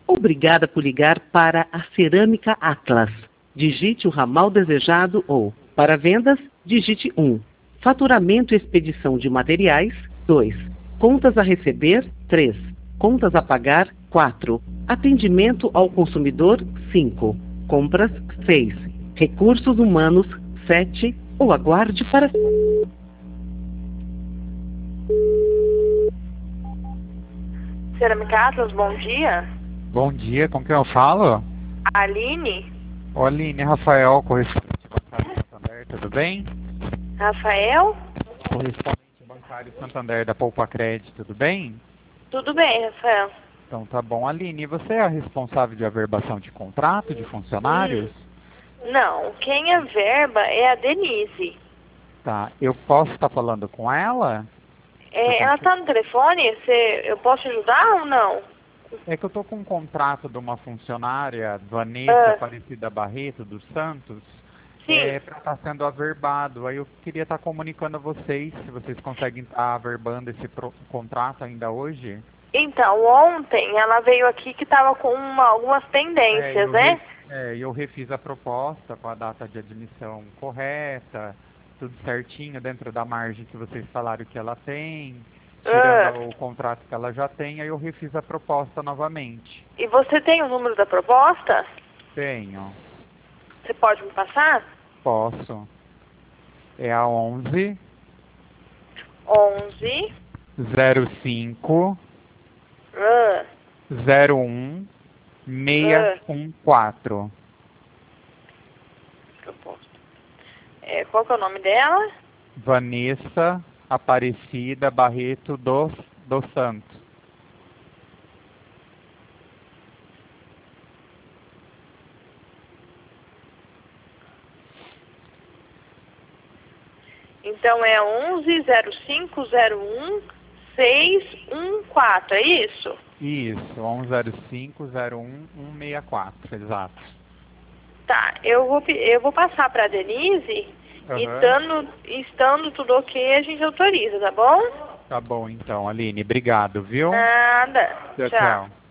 Obrigada por ligar para a Cerâmica Atlas. Digite o ramal desejado ou, para vendas, digite 1. Faturamento e expedição de materiais, 2. Contas a receber, 3. Contas a pagar, 4. Atendimento ao consumidor, 5. Compras, 6. Recursos humanos, 7. Ou aguarde para... Cerâmica Atlas, bom dia. Bom dia, com quem eu falo? Aline? Ô Aline, Rafael, correspondente bancário Santander, tudo bem? Rafael? Correspondente bancário Santander da Poupa Crédito, tudo bem? Tudo bem, Rafael. Então tá bom. Aline, você é a responsável de averbação de contrato de funcionários? Não, quem é verba é a Denise. Tá, eu posso estar falando com ela? Ela tá no telefone? Eu posso ajudar ou não? É que eu tô com um contrato de uma funcionária, Vanessa Aparecida Barreto, dos Santos, para estar sendo averbado. Aí eu queria estar comunicando a vocês, se vocês conseguem estar averbando esse contrato ainda hoje. Então, ontem ela veio aqui que estava com algumas pendências, né? Eu refiz a proposta com a data de admissão correta, tudo certinho, dentro da margem que vocês falaram que ela tem, tirando o contrato que ela já tem, aí eu refiz a proposta novamente. E você tem o número da proposta? Tenho. Você pode me passar? Posso. É a 11 05 01 614. Proposta. Qual que é o nome dela? Vanessa Aparecida Barreto dos Santos. Então é 11-05-01-614, é isso? Isso, 11-05-01-164, exato. Tá, eu vou passar para a Denise e estando tudo ok, a gente autoriza, tá bom? Tá bom então, Aline, obrigado, viu? Nada. Tchau.